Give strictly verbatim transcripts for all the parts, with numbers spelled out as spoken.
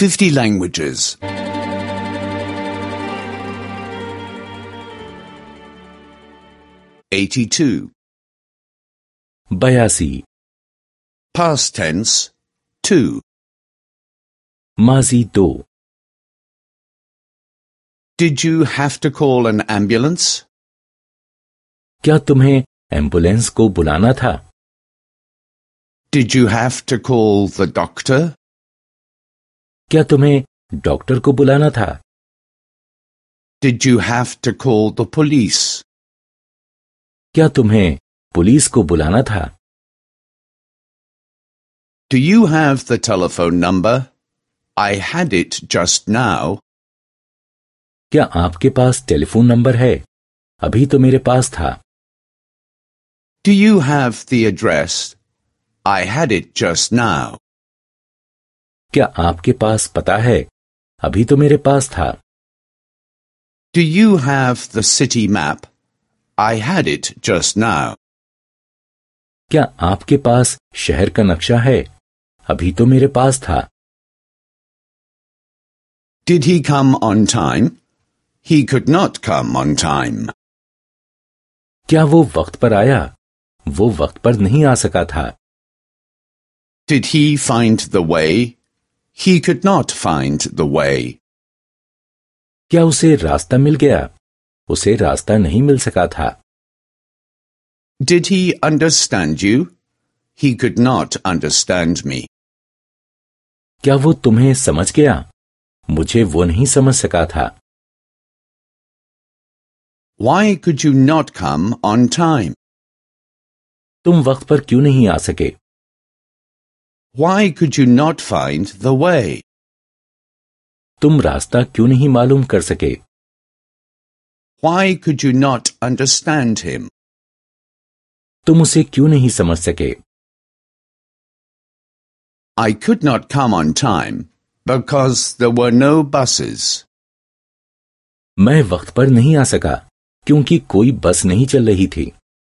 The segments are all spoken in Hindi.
fifty languages. eighty-two. बयासी, Past tense, two. माजी दो, Did you have to call an ambulance? क्या तुम्हें एम्बुलेंस को बुलाना था? Did you have to call the doctor? क्या तुम्हें डॉक्टर को बुलाना था? Did you have to call the police? क्या तुम्हें पुलिस को बुलाना था? Do you have the telephone number? I had it just now. क्या आपके पास टेलीफोन नंबर है? अभी तो मेरे पास था। Do you have the address? I had it just now. क्या आपके पास पता है? अभी तो मेरे पास था। Do you have the city map? I had it just now. क्या आपके पास शहर का नक्शा है? अभी तो मेरे पास था। Did he come on time? He could not come on time. क्या वो वक्त पर आया? वो वक्त पर नहीं आ सका था। Did he find the way? He could not find the way. क्या उसे रास्ता मिल गया? उसे रास्ता नहीं मिल सका था। Did he understand you? He could not understand me. क्या वो तुम्हें समझ गया? मुझे वो नहीं समझ सका था। Why could you not come on time? तुम वक्त पर क्यों नहीं आ सके? Why could you not find the way? तुम रास्ता क्यों नहीं मालूम कर सके? Why could you not understand him? तुम उसे क्यों नहीं समझ सके? I could not come on time because there were no buses. मैं वक्त पर नहीं आ सका क्योंकि कोई बस नहीं चल रही थी।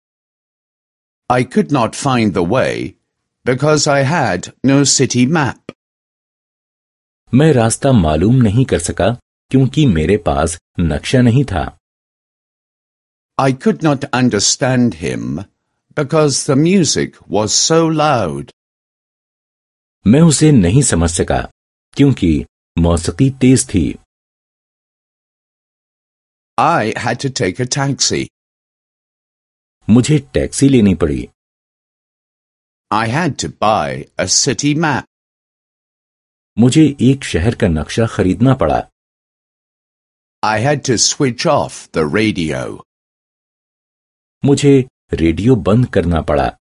I could not find the way because I had no city map. मैं रास्ता मालूम नहीं कर सका क्योंकि मेरे पास नक्शा नहीं था। I could not understand him because the music was so loud. मैं उसे नहीं समझ सका क्योंकि मौसीकी तेज थी। I had to take a taxi. मुझे टैक्सी लेनी पड़ी। I had to buy a city map. मुझे एक शहर का नक्शा खरीदना पड़ा। I had to switch off the radio. मुझे रेडियो बंद करना पड़ा।